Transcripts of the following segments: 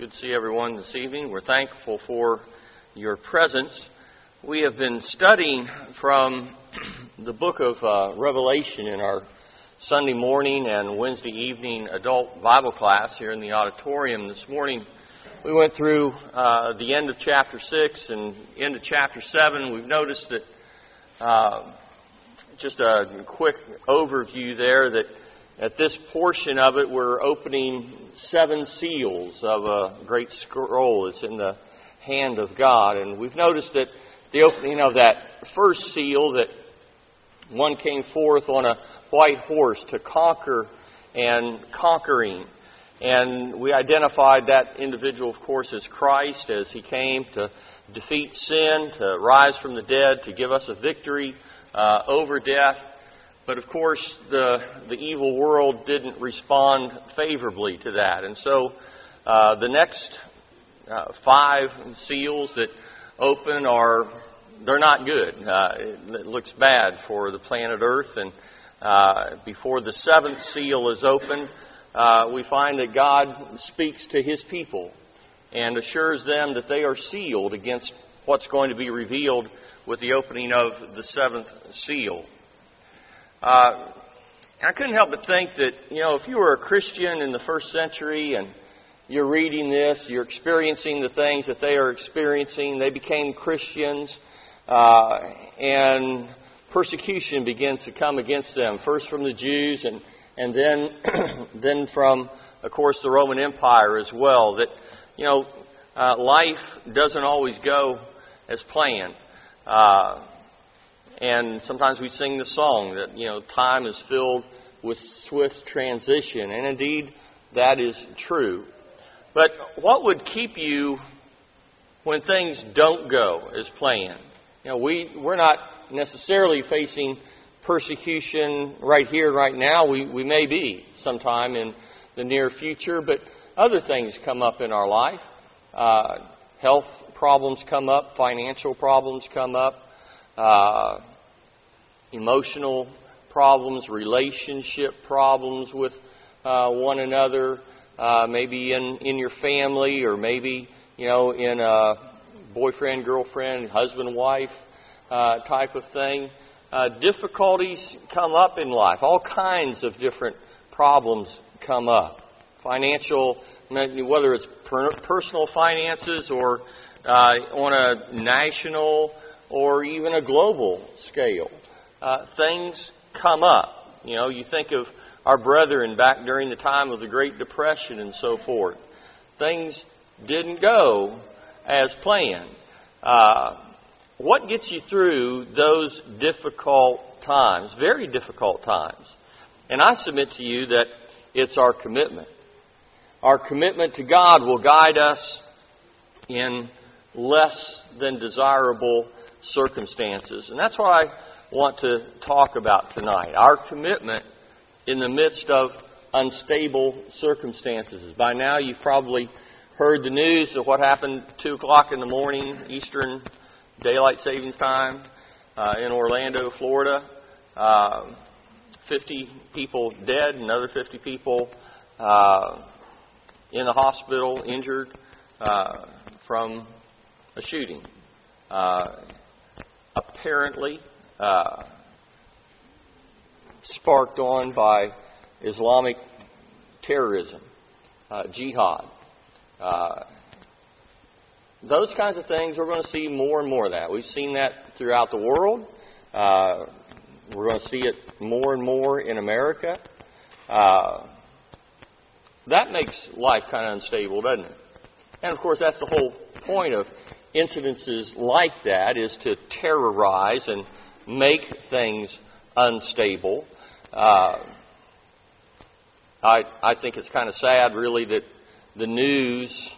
Good to see everyone this evening. We're thankful for your presence. We have been studying from the book of Revelation in our Sunday morning and Wednesday evening adult Bible class here in the auditorium. This morning we went through the end of chapter 6 and into chapter 7. We've noticed that just a quick overview there that at this portion of it, we're opening 7 seals of a great scroll that's in the hand of God. And we've noticed that the opening of that first seal, that one came forth on a white horse to conquer and conquering. And we identified that individual, of course, as Christ, as he came to defeat sin, to rise from the dead, to give us a victory over death. But of course, the evil world didn't respond favorably to that. And so the next 5 seals that open they're not good. It looks bad for the planet Earth. And before the 7th seal is opened, we find that God speaks to His people and assures them that they are sealed against what's going to be revealed with the opening of the 7th seal. I couldn't help but think that, if you were a Christian in the first century and you're reading this, you're experiencing the things that they are experiencing, they became Christians, and persecution begins to come against them, first from the Jews and then, then from, of course, the Roman Empire as well, that, life doesn't always go as planned. And sometimes we sing the song that, time is filled with swift transition. And indeed, that is true. But what would keep you when things don't go as planned? We're not necessarily facing persecution right here, right now. We may be sometime in the near future, but other things come up in our life. Health problems come up, financial problems come up. Emotional problems, relationship problems with one another, maybe in your family, or maybe in a boyfriend, girlfriend, husband, wife type of thing. Difficulties come up in life. All kinds of different problems come up. Financial, whether it's personal finances or on a national or even a global scale. Things come up. You think of our brethren back during the time of the Great Depression and so forth. Things didn't go as planned. What gets you through those difficult times, very difficult times? And I submit to you that it's our commitment. Our commitment to God will guide us in less than desirable circumstances. And that's what I want to talk about tonight. Our commitment in the midst of unstable circumstances. By now you've probably heard the news of what happened at 2 o'clock in the morning, Eastern Daylight Savings Time, in Orlando, Florida. 50 people dead, another 50 people in the hospital, injured from a shooting. Apparently sparked on by Islamic terrorism, jihad. Those kinds of things, we're going to see more and more of that. We've seen that throughout the world. We're going to see it more and more in America. That makes life kind of unstable, doesn't it? And of course, that's the whole point of incidences like that, is to terrorize and make things unstable. I think it's kind of sad, really, that the news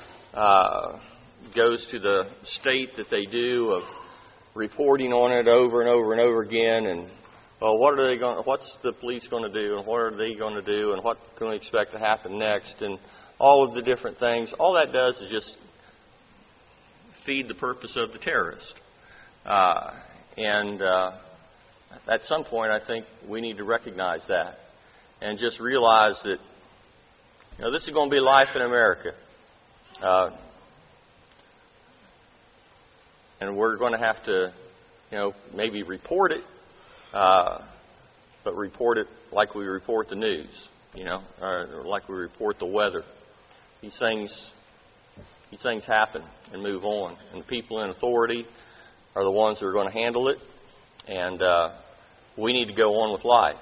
goes to the state that they do of reporting on it over and over and over again. And what's the police going to do, and what are they going to do, and what can we expect to happen next, and all of the different things. All that does is just feed the purpose of the terrorist. And at some point, I think we need to recognize that and just realize that, this is going to be life in America. And we're going to have to, maybe report it, but report it like we report the news, or like we report the weather. These things happen and move on. And the people in authority are the ones who are going to handle it. And we need to go on with life.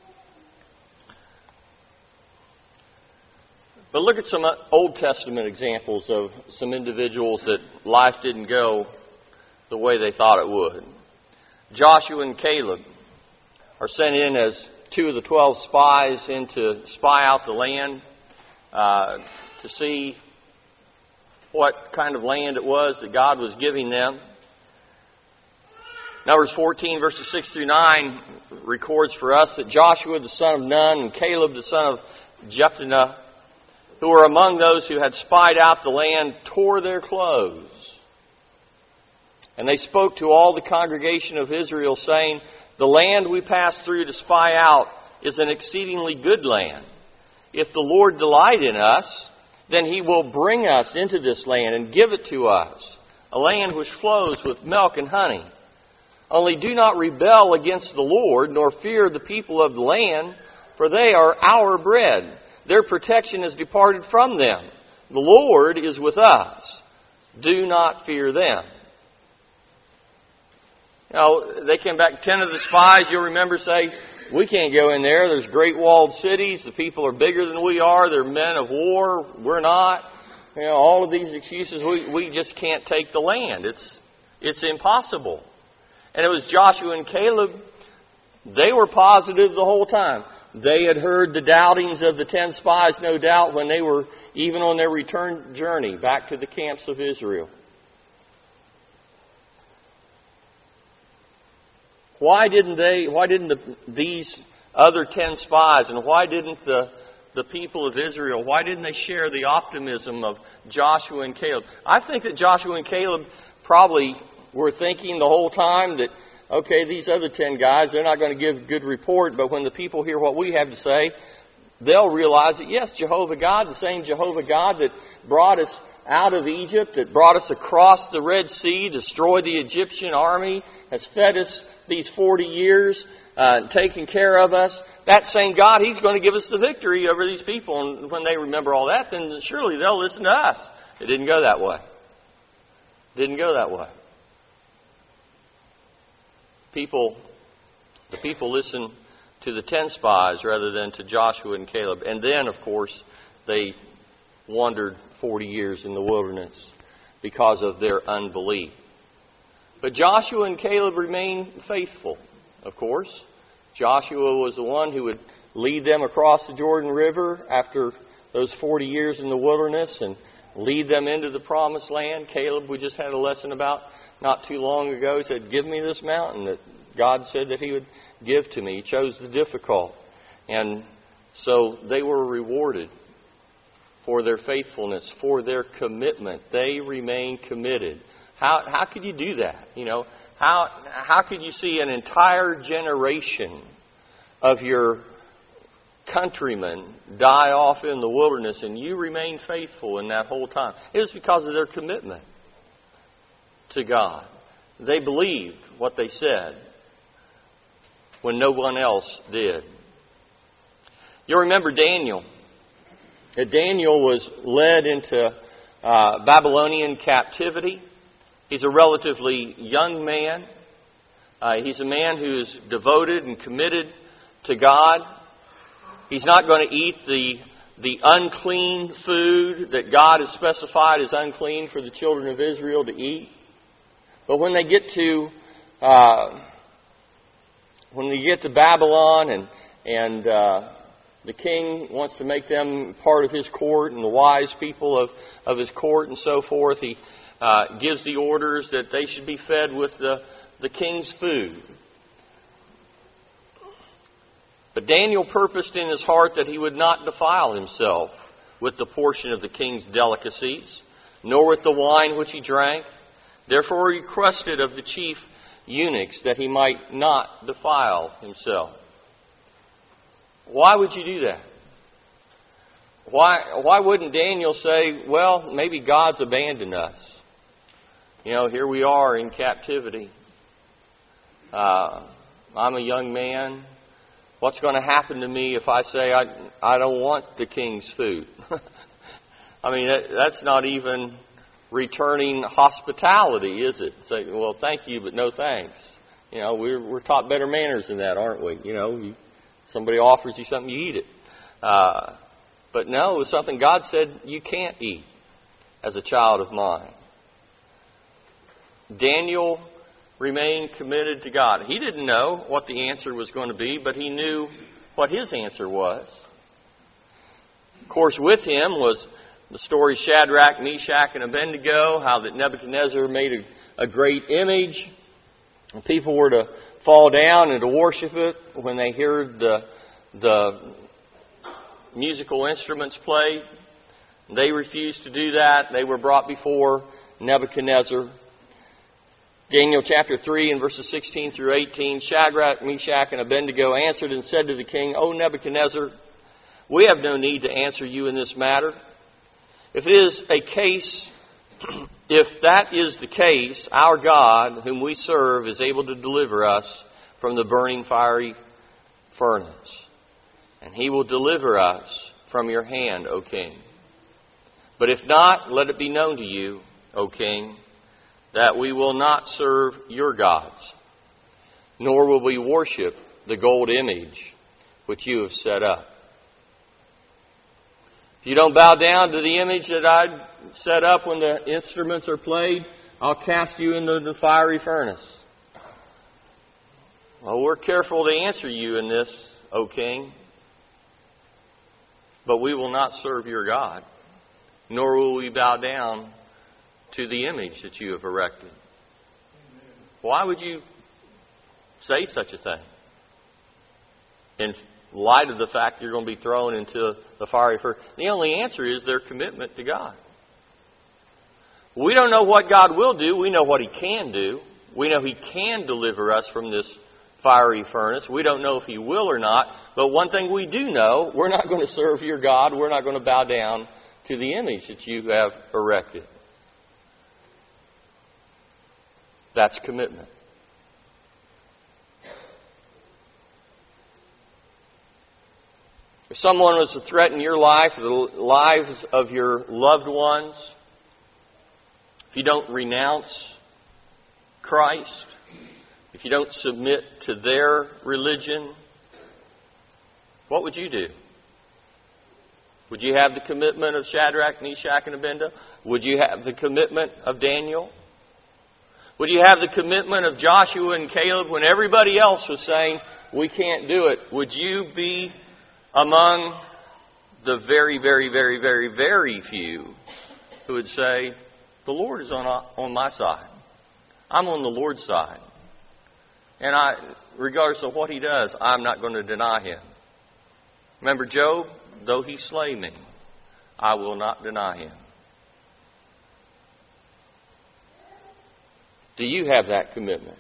But look at some Old Testament examples of some individuals that life didn't go the way they thought it would. Joshua and Caleb are sent in as 2 of the 12 spies in to spy out the land, to see what kind of land it was that God was giving them. Numbers 14, verses 6 through 9 records for us that Joshua, the son of Nun, and Caleb, the son of Jephunneh, who were among those who had spied out the land, tore their clothes. And they spoke to all the congregation of Israel, saying, "The land we passed through to spy out is an exceedingly good land. If the Lord delight in us, then He will bring us into this land and give it to us, a land which flows with milk and honey. Only do not rebel against the Lord, nor fear the people of the land, for they are our bread. Their protection has departed from them. The Lord is with us. Do not fear them." They came back, 10 of the spies, you'll remember, say, "We can't go in there. There's great walled cities. The people are bigger than we are. They're men of war. We're not." All of these excuses, we just can't take the land. It's impossible. And it was Joshua and Caleb. They were positive the whole time. They had heard the doubtings of the 10 spies, no doubt, when they were even on their return journey back to the camps of Israel. Why didn't these other 10 spies, and why didn't the people of Israel, why didn't they share the optimism of Joshua and Caleb? I think that Joshua and Caleb probably were thinking the whole time that, okay, these other 10 guys, they're not going to give a good report, but when the people hear what we have to say, they'll realize that, yes, Jehovah God, the same Jehovah God that brought us out of Egypt, that brought us across the Red Sea, destroyed the Egyptian army, has fed us these 40 years, taken care of us. That same God, He's going to give us the victory over these people. And when they remember all that, then surely they'll listen to us. It didn't go that way. Didn't go that way. The people listened to the 10 spies rather than to Joshua and Caleb. And then, of course, they wandered 40 years in the wilderness because of their unbelief. But Joshua and Caleb remained faithful, of course. Joshua was the one who would lead them across the Jordan River after those 40 years in the wilderness and lead them into the promised land. Caleb, we just had a lesson about not too long ago. He said, "Give me this mountain that God said that He would give to me." He chose the difficult. And so they were rewarded for their faithfulness, for their commitment. They remained committed. How could you do that? How could you see an entire generation of your countrymen die off in the wilderness and you remain faithful in that whole time? It was because of their commitment to God. They believed what they said when no one else did. You'll remember Daniel. Daniel was led into Babylonian captivity. He's a relatively young man. He's a man who is devoted and committed to God. He's not going to eat the unclean food that God has specified as unclean for the children of Israel to eat. But when they get to Babylon and the king wants to make them part of his court and the wise people of his court and so forth, he gives the orders that they should be fed with the king's food. But Daniel purposed in his heart that he would not defile himself with the portion of the king's delicacies, nor with the wine which he drank. Therefore he requested of the chief eunuchs that he might not defile himself. Why would you do that? Why wouldn't Daniel say, well, maybe God's abandoned us? Here we are in captivity. I'm a young man. What's going to happen to me if I say I don't want the king's food? I mean, that's not even returning hospitality, is it? Say, well, thank you, but no thanks. We're taught better manners than that, aren't we? Somebody offers you something, you eat it. But no, it was something God said you can't eat as a child of mine. Daniel remained committed to God. He didn't know what the answer was going to be, but he knew what his answer was. Of course, with him was the story Shadrach, Meshach, and Abednego, how that Nebuchadnezzar made a great image. And people were to fall down and to worship it when they heard the musical instruments played. They refused to do that. They were brought before Nebuchadnezzar. Daniel chapter 3 and verses 16 through 18, Shadrach, Meshach, and Abednego answered and said to the king, O Nebuchadnezzar, we have no need to answer you in this matter. If that is the case, our God, whom we serve, is able to deliver us from the burning fiery furnace. And he will deliver us from your hand, O king. But if not, let it be known to you, O king, that we will not serve your gods, nor will we worship the gold image which you have set up. If you don't bow down to the image that I set up when the instruments are played, I'll cast you into the fiery furnace. Well, we're careful to answer you in this, O king, but we will not serve your God, nor will we bow down to the image that you have erected. Why would you say such a thing? In light of the fact you're going to be thrown into the fiery furnace. The only answer is their commitment to God. We don't know what God will do. We know what He can do. We know He can deliver us from this fiery furnace. We don't know if He will or not. But one thing we do know, we're not going to serve your God. We're not going to bow down to the image that you have erected. That's commitment. If someone was to threaten your life, the lives of your loved ones, if you don't renounce Christ, if you don't submit to their religion, what would you do? Would you have the commitment of Shadrach, Meshach, and Abednego? Would you have the commitment of Daniel? Would you have the commitment of Joshua and Caleb when everybody else was saying, we can't do it? Would you be among the very, very, very, very, very few who would say, the Lord is on my side. I'm on the Lord's side. And regardless of what He does, I'm not going to deny Him. Remember Job? Though he slay me, I will not deny Him. Do you have that commitment?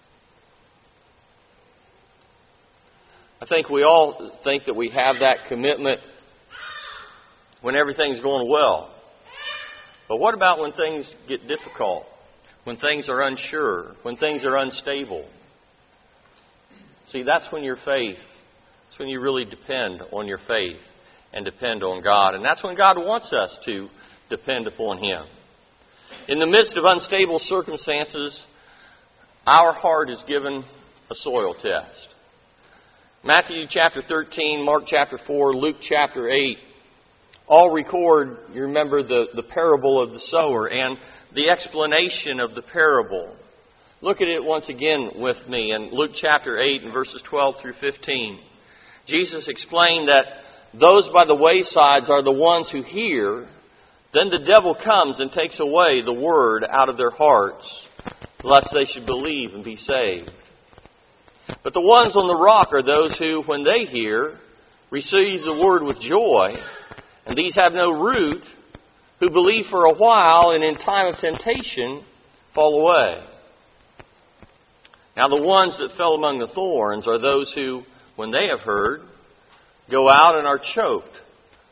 I think we all think that we have that commitment when everything's going well. But what about when things get difficult? When things are unsure? When things are unstable? See, that's when your faith, that's when you really depend on your faith and depend on God. And that's when God wants us to depend upon Him. In the midst of unstable circumstances, our heart is given a soil test. Matthew chapter 13, Mark chapter 4, Luke chapter 8, all record, you remember, the parable of the sower and the explanation of the parable. Look at it once again with me in Luke chapter 8 and verses 12 through 15. Jesus explained that those by the waysides are the ones who hear. Then the devil comes and takes away the word out of their hearts, lest they should believe and be saved. But the ones on the rock are those who, when they hear, receive the word with joy. And these have no root, who believe for a while, and in time of temptation fall away. Now the ones that fell among the thorns are those who, when they have heard, go out and are choked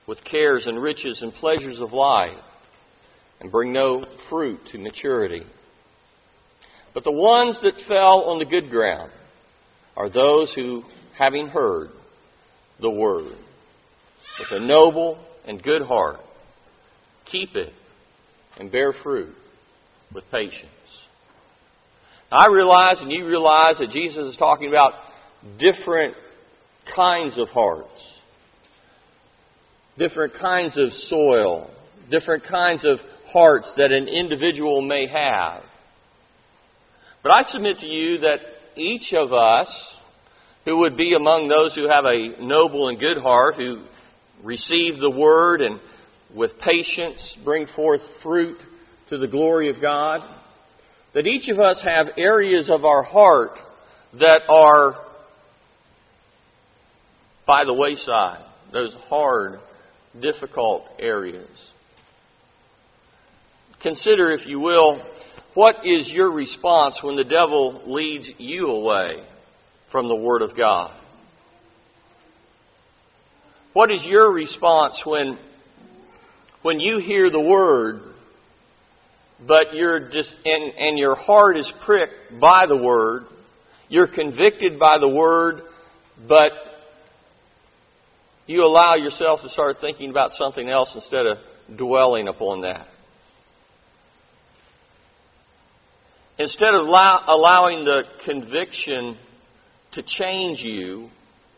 with cares and riches and pleasures of life, and bring no fruit to maturity. But the ones that fell on the good ground are those who, having heard the word, with a noble and good heart, keep it and bear fruit with patience. Now, I realize, and you realize, that Jesus is talking about different kinds of hearts, different kinds of soil, different kinds of hearts that an individual may have. But I submit to you that each of us who would be among those who have a noble and good heart, who receive the word and with patience bring forth fruit to the glory of God, that each of us have areas of our heart that are by the wayside, those hard, difficult areas. Consider, if you will, what is your response when the devil leads you away from the Word of God? What is your response when you hear the Word, but you're just and your heart is pricked by the Word, you're convicted by the Word, but you allow yourself to start thinking about something else instead of dwelling upon that? Instead of allowing the conviction to change you,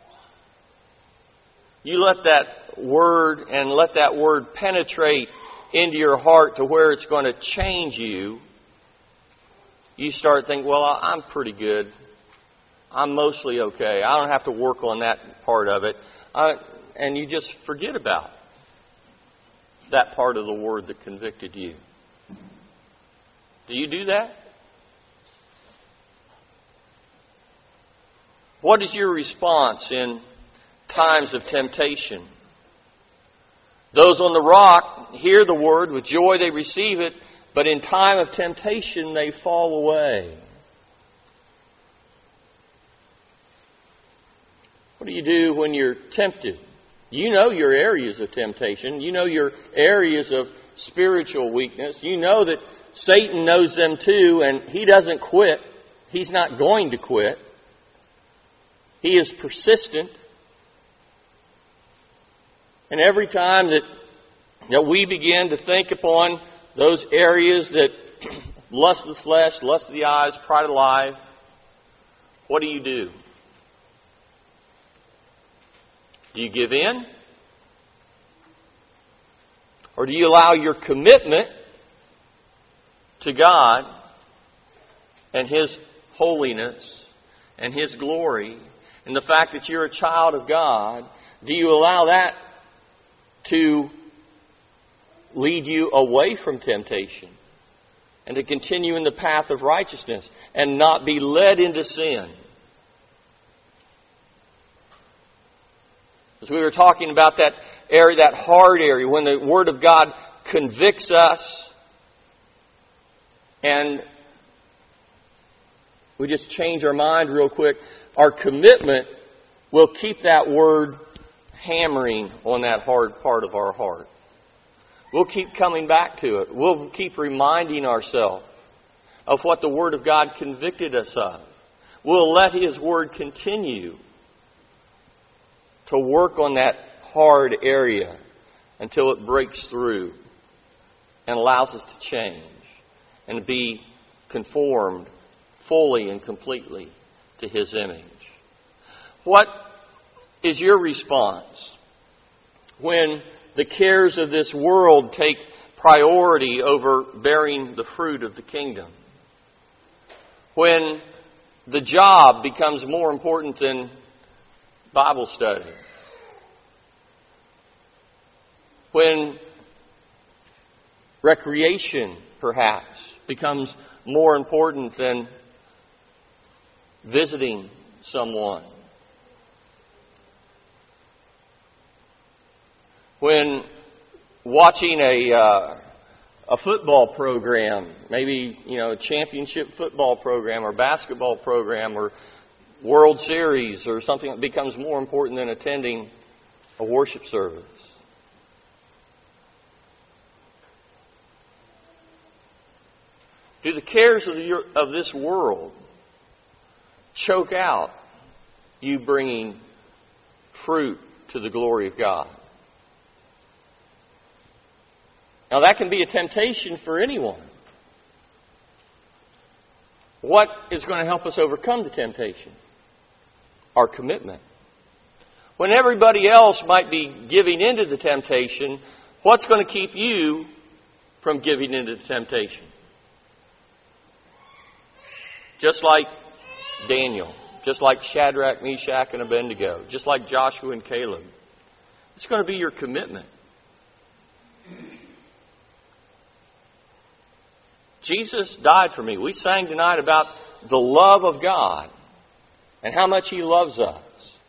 you let that word and let that word penetrate into your heart to where it's going to change you. You start thinking, well, I'm pretty good. I'm mostly okay. I don't have to work on that part of it. And you just forget about that part of the word that convicted you. Do you do that? What is your response in times of temptation? Those on the rock hear the word, with joy they receive it, but in time of temptation they fall away. What do you do when you're tempted? You know your areas of temptation. You know your areas of spiritual weakness. You know that Satan knows them too, and he doesn't quit. He's not going to quit. He is persistent. And every time that we begin to think upon those areas that lust of the flesh, lust of the eyes, pride of life, what do? Do you give in? Or do you allow your commitment to God and His holiness and His glory and the fact that you're a child of God, do you allow that to lead you away from temptation and to continue in the path of righteousness and not be led into sin? As we were talking about that area, that hard area, when the Word of God convicts us and we just change our mind real quick, our commitment will keep that Word hammering on that hard part of our heart. We'll keep coming back to it. We'll keep reminding ourselves of what the Word of God convicted us of. We'll let His Word continue to work on that hard area until it breaks through and allows us to change and be conformed fully and completely to His image. What is your response when the cares of this world take priority over bearing the fruit of the kingdom? When the job becomes more important than Bible study? When recreation, perhaps, becomes more important than visiting someone? When watching a football program, maybe, a championship football program or basketball program or World Series or something that becomes more important than attending a worship service? Do the cares of this world choke out you bringing fruit to the glory of God? Now that can be a temptation for anyone. What is going to help us overcome the temptation? Our commitment. When everybody else might be giving into the temptation, what's going to keep you from giving into the temptation? Just like Daniel, just like Shadrach, Meshach, and Abednego, just like Joshua and Caleb. It's going to be your commitment. Jesus died for me. We sang tonight about the love of God and how much He loves us.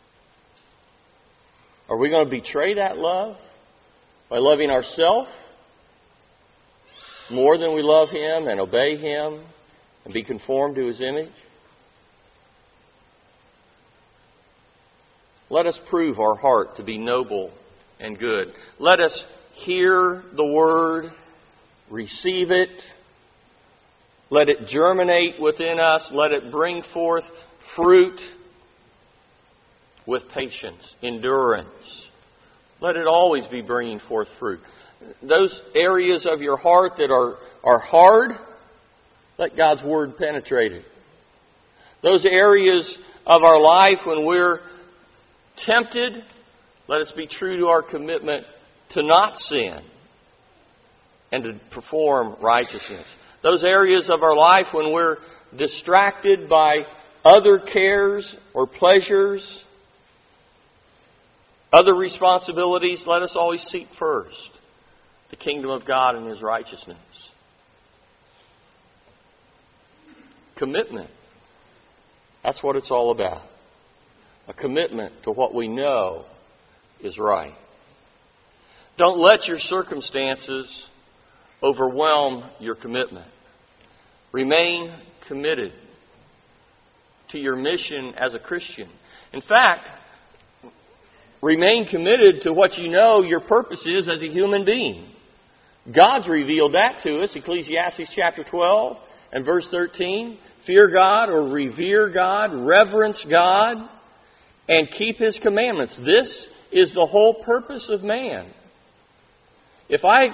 Are we going to betray that love by loving ourselves more than we love Him and obey Him and be conformed to His image? Let us prove our heart to be noble and good. Let us hear the Word, receive it, let it germinate within us, let it bring forth fruit with patience, endurance. Let it always be bringing forth fruit. Those areas of your heart that are hard, let God's Word penetrate it. Those areas of our life when we're tempted, let us be true to our commitment to not sin and to perform righteousness. Those areas of our life when we're distracted by other cares or pleasures, other responsibilities, let us always seek first the kingdom of God and His righteousness. Commitment. That's what it's all about. A commitment to what we know is right. Don't let your circumstances overwhelm your commitment. Remain committed to your mission as a Christian. In fact, remain committed to what you know your purpose is as a human being. God's revealed that to us. Ecclesiastes chapter 12 and verse 13. Fear God or revere God, reverence God, and keep His commandments. This is the whole purpose of man. If I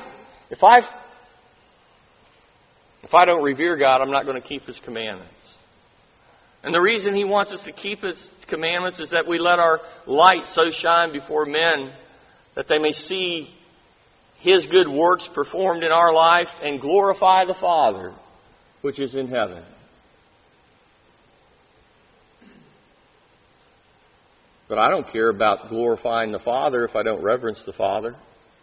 don't revere God, I'm not going to keep His commandments. And the reason He wants us to keep His commandments is that we let our light so shine before men that they may see His good works performed in our life and glorify the Father which is in heaven. But I don't care about glorifying the Father if I don't reverence the Father.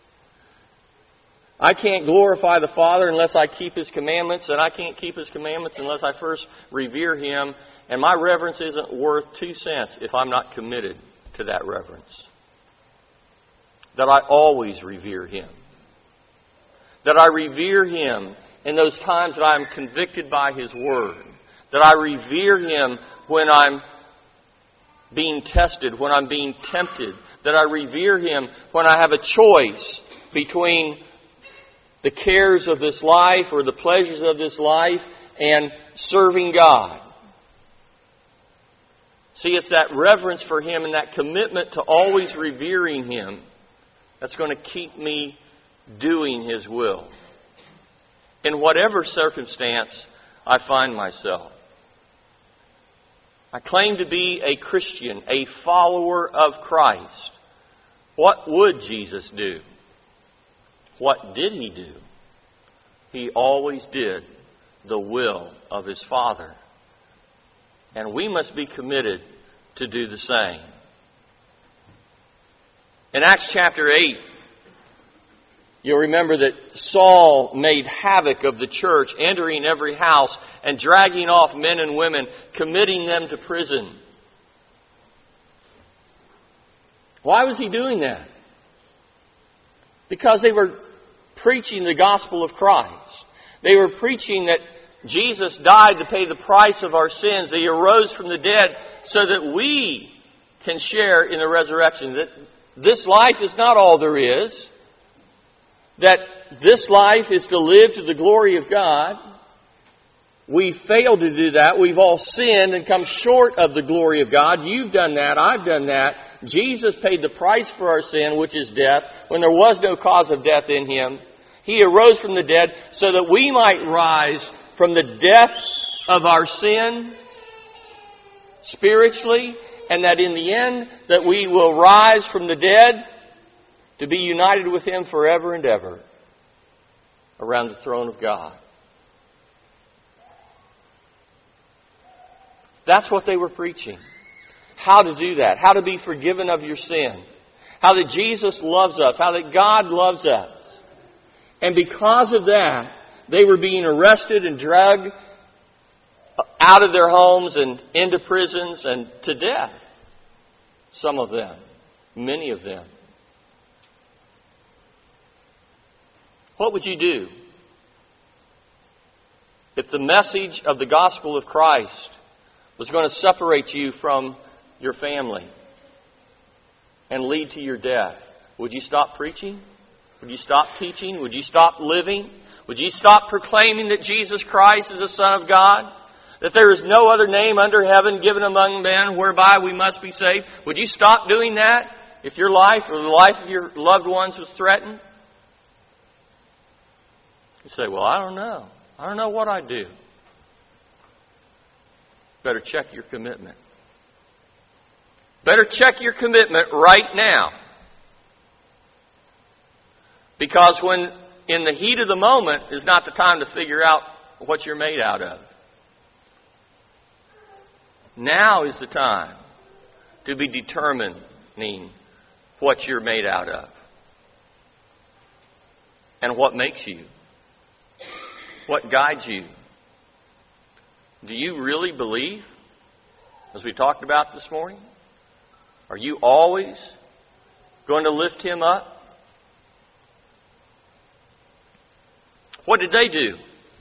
I can't glorify the Father unless I keep His commandments, and I can't keep His commandments unless I first revere Him. And my reverence isn't worth 2 cents if I'm not committed to that reverence. That I always revere Him. That I revere Him in those times that I am convicted by His Word. That I revere Him when I'm being tested, when I'm being tempted. That I revere Him when I have a choice between the cares of this life or the pleasures of this life and serving God. See, it's that reverence for Him and that commitment to always revering Him that's going to keep me doing His will in whatever circumstance I find myself. I claim to be a Christian, a follower of Christ. What would Jesus do? What did He do? He always did the will of His Father. And we must be committed to do the same. In Acts chapter 8, you'll remember that Saul made havoc of the church, entering every house and dragging off men and women, committing them to prison. Why was he doing that? Because they were preaching the gospel of Christ. They were preaching that Jesus died to pay the price of our sins. That He arose from the dead so that we can share in the resurrection. That this life is not all there is. That this life is to live to the glory of God. We failed to do that. We've all sinned and come short of the glory of God. You've done that. I've done that. Jesus paid the price for our sin, which is death, when there was no cause of death in Him. He arose from the dead so that we might rise from the death of our sin spiritually, and that in the end that we will rise from the dead to be united with Him forever and ever around the throne of God. That's what they were preaching. How to do that. How to be forgiven of your sin. How that Jesus loves us. How that God loves us. And because of that, they were being arrested and dragged out of their homes and into prisons and to death. Some of them. Many of them. What would you do if the message of the gospel of Christ was going to separate you from your family and lead to your death? Would you stop preaching? Would you stop teaching? Would you stop living? Would you stop proclaiming that Jesus Christ is the Son of God? That there is no other name under heaven given among men whereby we must be saved? Would you stop doing that if your life or the life of your loved ones was threatened? You say, well, I don't know. I don't know what I'd do. Better check your commitment. Better check your commitment right now. Because when in the heat of the moment is not the time to figure out what you're made out of. Now is the time to be determining what you're made out of. And what makes you. What guides you. Do you really believe, as we talked about this morning? Are you always going to lift Him up? What did they do?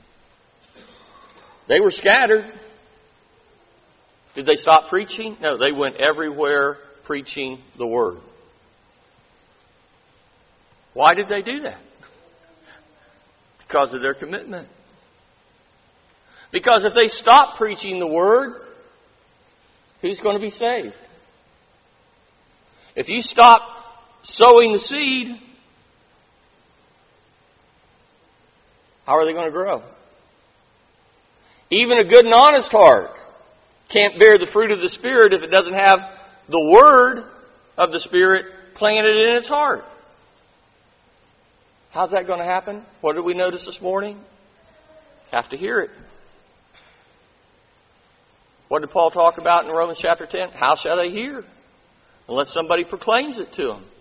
They were scattered. Did they stop preaching? No, they went everywhere preaching the Word. Why did they do that? Because of their commitment. Because if they stop preaching the Word, who's going to be saved? If you stop sowing the seed, how are they going to grow? Even a good and honest heart can't bear the fruit of the Spirit if it doesn't have the Word of the Spirit planted in its heart. How's that going to happen? What did we notice this morning? Have to hear it. What did Paul talk about in Romans chapter 10? How shall they hear? Unless somebody proclaims it to them.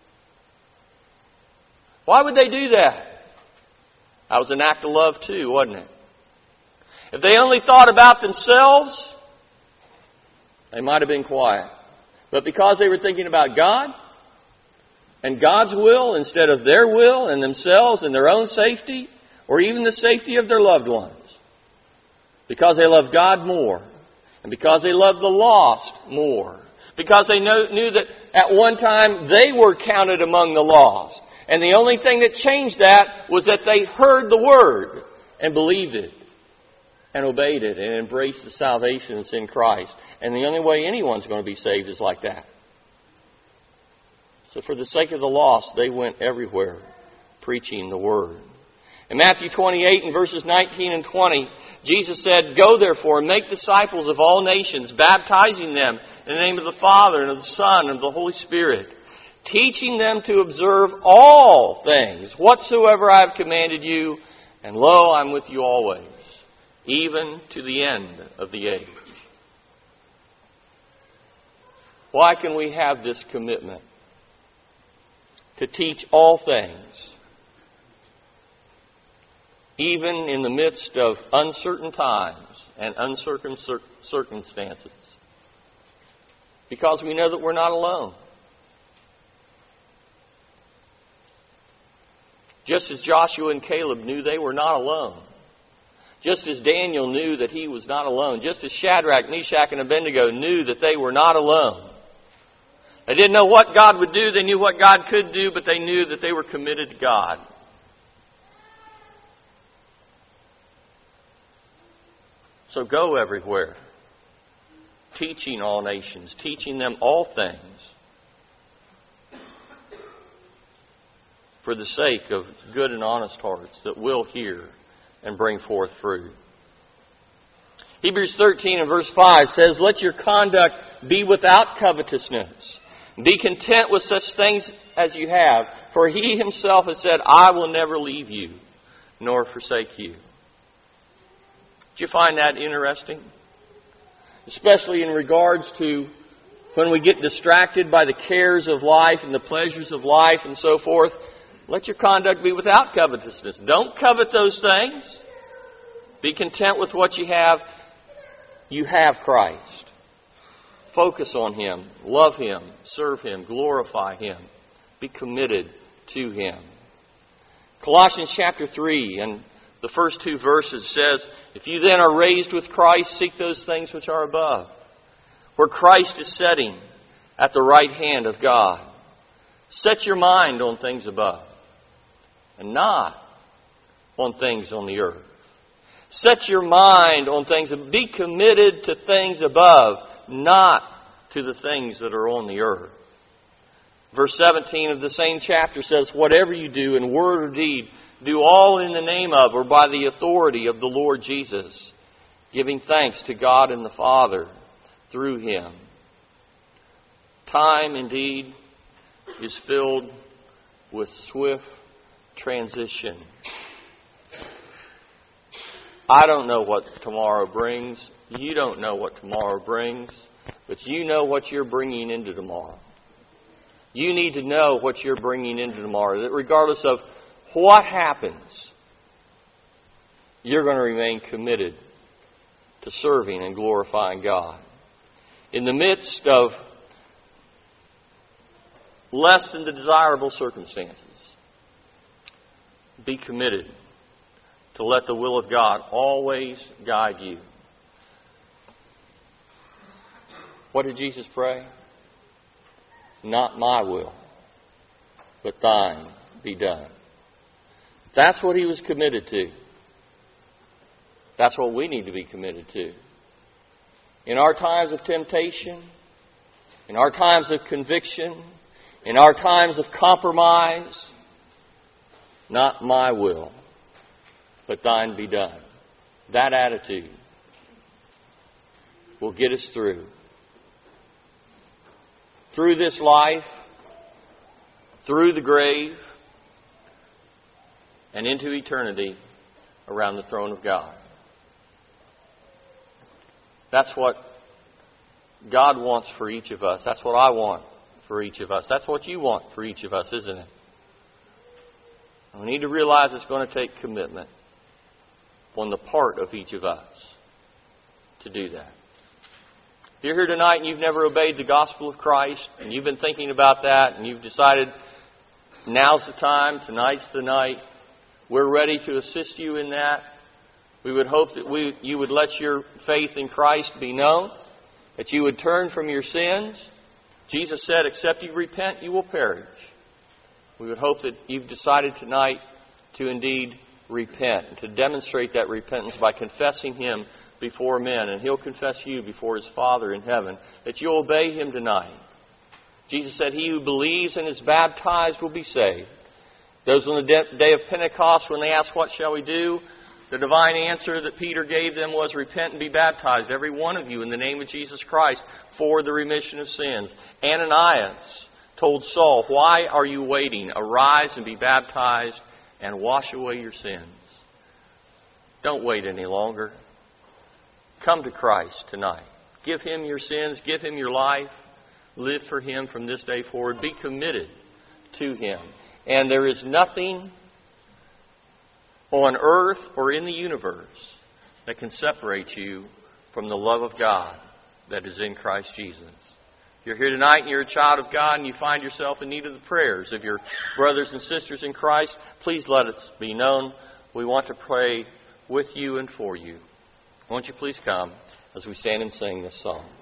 Why would they do that? That was an act of love too, wasn't it? If they only thought about themselves, they might have been quiet. But because they were thinking about God and God's will instead of their will and themselves and their own safety or even the safety of their loved ones, because they loved God more and because they loved the lost more, because they knew that at one time they were counted among the lost. And the only thing that changed that was that they heard the Word and believed it and obeyed it and embraced the salvation that's in Christ. And the only way anyone's going to be saved is like that. So for the sake of the lost, they went everywhere preaching the Word. In Matthew 28 and verses 19 and 20, Jesus said, "Go therefore and make disciples of all nations, baptizing them in the name of the Father and of the Son and of the Holy Spirit, teaching them to observe all things whatsoever I have commanded you, and lo, I'm with you always, even to the end of the age." Why can we have this commitment to teach all things, even in the midst of uncertain times and uncertain circumstances? Because we know that we're not alone. Just as Joshua and Caleb knew they were not alone. Just as Daniel knew that he was not alone. Just as Shadrach, Meshach, and Abednego knew that they were not alone. They didn't know what God would do. They knew what God could do, but they knew that they were committed to God. So go everywhere, teaching all nations, teaching them all things for the sake of good and honest hearts that will hear and bring forth fruit. Hebrews 13 and verse 5 says, let your conduct be without covetousness. Be content with such things as you have, for he himself has said, I will never leave you nor forsake you. Did you find that interesting? Especially in regards to when we get distracted by the cares of life and the pleasures of life and so forth. Let your conduct be without covetousness. Don't covet those things. Be content with what you have. You have Christ. Focus on Him. Love Him. Serve Him. Glorify Him. Be committed to Him. Colossians chapter 3 and the first 2 verses says, if you then are raised with Christ, seek those things which are above, where Christ is sitting at the right hand of God. Set your mind on things above and not on things on the earth. Set your mind on things, be committed to things above, not to the things that are on the earth. Verse 17 of the same chapter says, whatever you do in word or deed, do all in the name of or by the authority of the Lord Jesus, giving thanks to God and the Father through Him. Time, indeed, is filled with swift transition. I don't know what tomorrow brings. You don't know what tomorrow brings. But you know what you're bringing into tomorrow. You need to know what you're bringing into tomorrow. That regardless of what happens, you're going to remain committed to serving and glorifying God. In the midst of less than the desirable circumstances, be committed to let the will of God always guide you. What did Jesus pray? Not my will, but thine be done. That's what He was committed to. That's what we need to be committed to. In our times of temptation, in our times of conviction, in our times of compromise, not my will, but thine be done. That attitude will get us through this life, through the grave, and into eternity around the throne of God. That's what God wants for each of us. That's what I want for each of us. That's what you want for each of us, isn't it? And we need to realize it's going to take commitment on the part of each of us to do that. If you're here tonight and you've never obeyed the gospel of Christ, and you've been thinking about that, and you've decided now's the time, tonight's the night, we're ready to assist you in that. We would hope that you would let your faith in Christ be known, that you would turn from your sins. Jesus said, except you repent, you will perish. We would hope that you've decided tonight to indeed repent, to demonstrate that repentance by confessing Him before men, and He'll confess you before His Father in heaven, that you'll obey Him tonight. Jesus said, he who believes and is baptized will be saved. Those on the day of Pentecost, when they asked, what shall we do? The divine answer that Peter gave them was, repent and be baptized, every one of you, in the name of Jesus Christ, for the remission of sins. Ananias told Saul, why are you waiting? Arise and be baptized and wash away your sins. Don't wait any longer. Come to Christ tonight. Give Him your sins. Give Him your life. Live for Him from this day forward. Be committed to Him. And there is nothing on earth or in the universe that can separate you from the love of God that is in Christ Jesus. If you're here tonight and you're a child of God and you find yourself in need of the prayers of your brothers and sisters in Christ, please let it be known. We want to pray with you and for you. Won't you please come as we stand and sing this song?